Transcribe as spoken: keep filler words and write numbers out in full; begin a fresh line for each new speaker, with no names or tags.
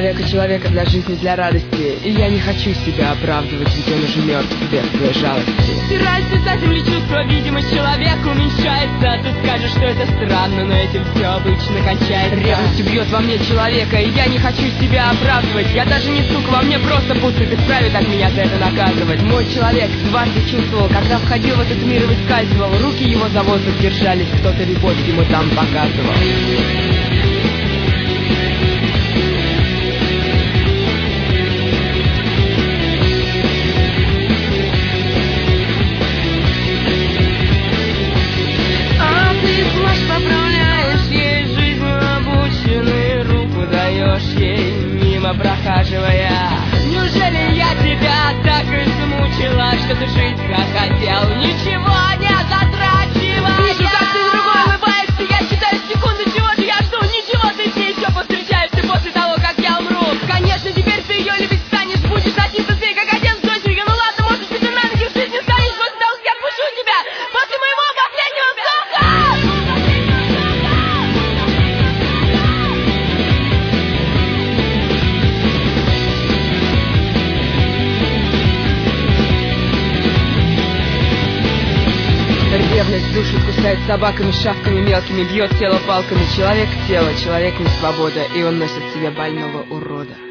человека, человека для жизни, для радости. И я не хочу себя оправдывать, ведь он уже мертв без твоей жалости.
Стирай с лица земли чувства, видимость человека уменьшается. Ты скажешь, что это странно, но этим все обычно кончается.
Ревность убьет во мне человека, и я не хочу себя оправдывать. Я даже не сука, во мне просто пусто, без вправе так меня за это наказывать. Мой человек дважды чувствовал, когда входил в этот мир и выскальзывал. Руки его за воздух держались, кто-то любовь ему там показывал.
Прохаживая, неужели я тебя так измучила, что ты жить как хотел, ничего не затрачивая? Вижу, как ты другой улыбаешься, я считаю секунды, чего же я жду, ничего, ты с ней еще повстречаешься после того, как я умру. Конечно, теперь ты ее любить станешь, будешь носиться с ней, как один с дочерью. Ну ладно, может быть, ты на ноги в жизни станешь после того, как я отпущу тебя, после моего последнего вздоха.
Ревность душит, кусает собаками, шавками мелкими, бьет тело палками. Человек — тело, человек — не свобода, и он носит в себе больного урода.